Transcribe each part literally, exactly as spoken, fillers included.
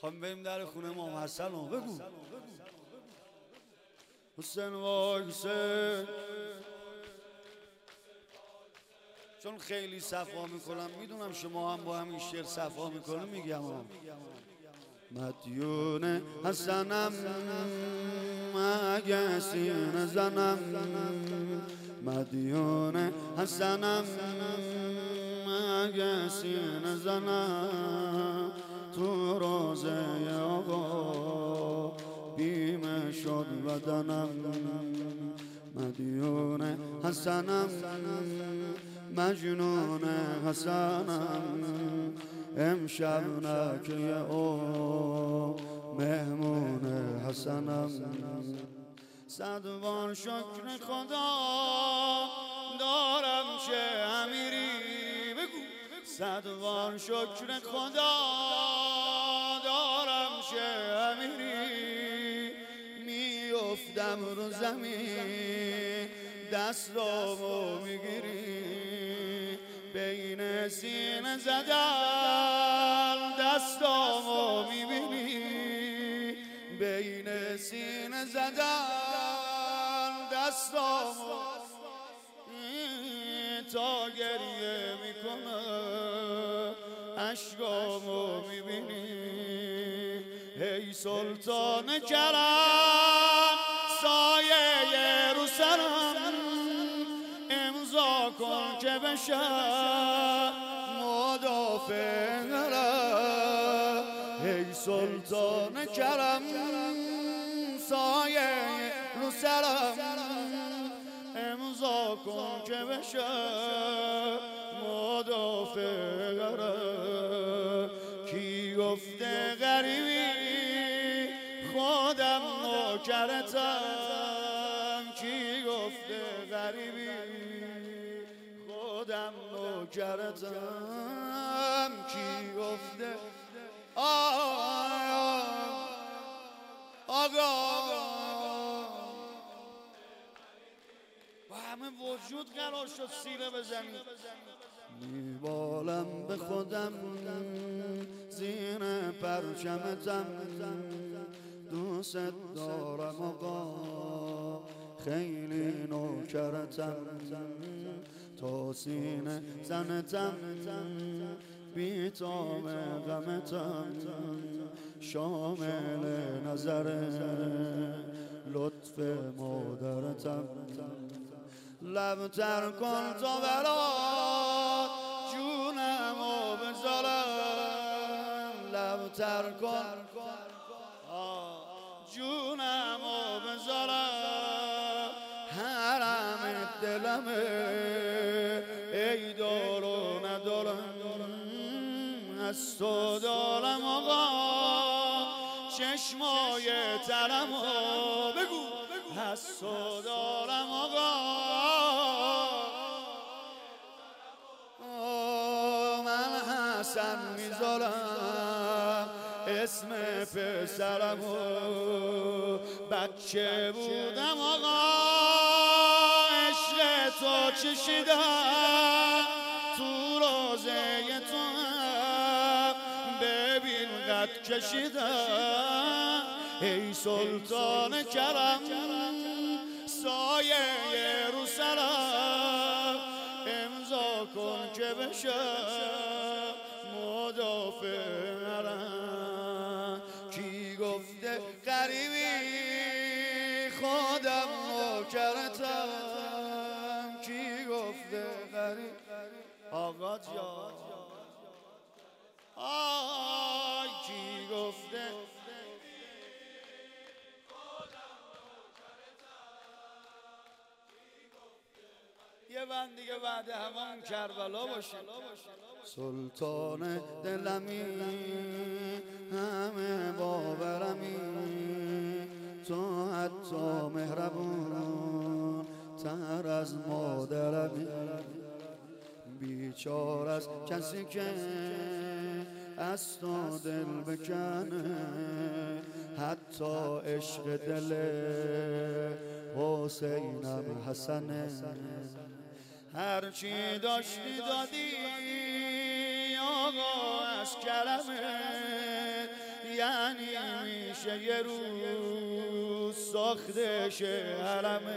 خواهیم بریم در خونه امام حسن رو بگو حسین وای حسین، چون خیلی صفا میکنم میدونم شما هم با همین شعر صفا میکنم میگم مدیون حسنم اگه سینه زنم، مدیون حسنم اگه سینه زنم، تو روزه آقا بیمه شد بدنم. مدیون حسنم مجنون حسنم، امشب نکه او مهمون حسنم. صد بار شکر خدا دارم چه امیری، بگو صد بار شکر خدا دارم چه امیری، میافتم رو زمین دستامو میگیری، بین سینه زدن دستامو میبینی، بین سینه زدن دستامو تا گریه میکنه اشکامو میبینی. ای سلطان کرم سایه رو سرم، امضا کن که بشم مدافع نرم. ای سلطان کرم سایه رو سرم، امضا کن که بشم مدافع نرم. کی گفته غریبی خودم نوکرتم، کی گفته غریبی خودم نوکرتم، کی گفته آقا با همه وجود قرار شد سیره بزنی. میبالم به خودم زیر پرچمتم، دوست دارم آقا خیلی نوکرتم، تا سینه زنتم بی تام غمتم، شامل نظر لطف مادرتم. لب تر کن تا برات جونمو بذارم، لب تر کن جونمو بذارم، حرم دلمه ای دارو ندارم، از تو دارم آقا چشمای ترمو، بگو از تو دارم آقا من حسن میذارم اسم پسرمو، بچه بودم آقا عشق تو چشیدم، تو روزه تو ببین قد کشیدم. ای سلطان کرم سایه رو سرم، امضا کن که بشم مدافع نرم. کی گفته غریبی خودم نوکرتم، کی گفته غریب آقا جان آی کی گفته یه بند دیگه بعد همون کربلا باشه. سلطان دلمی همه باورمی، تو حتی مهربون تر از مادرمی، بیچار از کسی که از تو دل بکنه، حتی عشق دل حسینم حسنه. هرچی داشتی دادی آقا از کرمه، یعنی میشه یه روز ساخته شه حرمه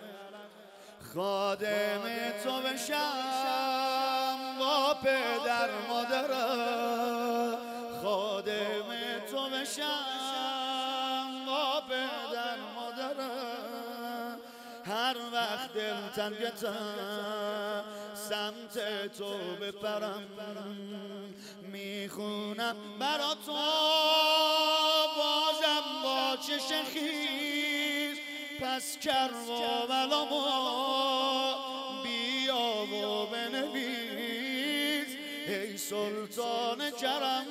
خادم تو بشم با پدر مادرم خادم تو بشم با پدر مادرم هر وقت دلتنگتم سمت تو بپرم میخونم برا تو بازم با چشم خیز پس کربلا بیا و بنویس ای سلطان کرم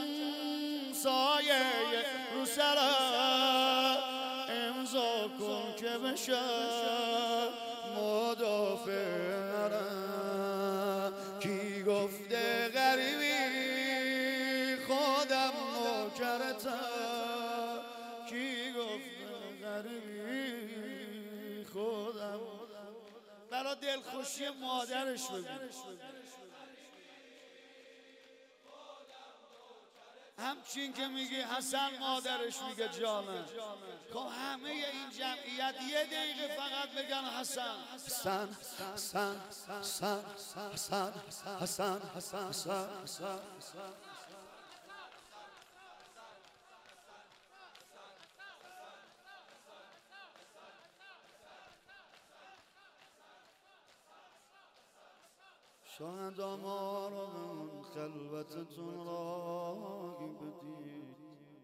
سایه رو سرم امضا کن که بشم مدافعم کی گفته غریبی خودم نوکرتم کی گفته غریبی خودم برا دلخوشی مادرش بگو همچین که میگی حسن مادرش میگه جانم خب همه این جمعیت یه دقیقه فقط بگن حسن حسن حسن حسن حسن حسن حسن حسن شهدا ما را من خلوتتون راهی بدید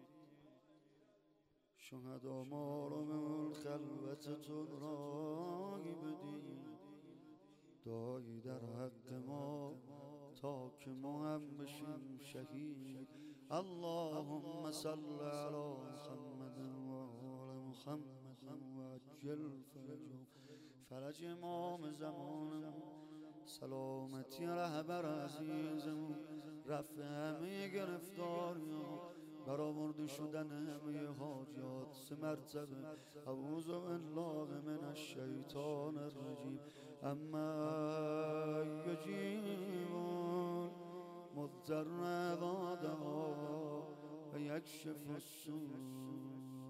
شهدا ما را من خلوتتون راهی بدید دایی در حق ما تا که ما هم بشیم شهید اللهم صل علی محمد و آل محمد و عجل فرجهم فرج امام زمانمون سلامتی رهبر عزیزمون رفع همه گرفتاریان برآورده شدن همه حاجات سه مرتبه اعوذ بالله من الشیطان الرجیم اما یجیبون مضطر عبادها و یکشف السوء